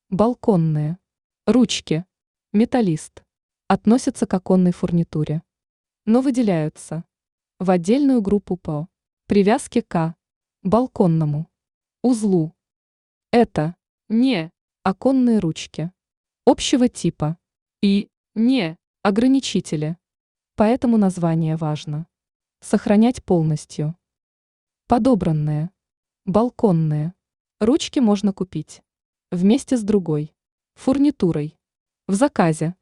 Балконные. Ручки. Металлист. Относятся к оконной фурнитуре. Но выделяются в отдельную группу по привязке к балконному узлу. Это не оконные ручки общего типа и не ограничители. Поэтому название важно сохранять полностью. Подобранные. Балконные. Ручки можно купить вместе с другой фурнитурой в заказе.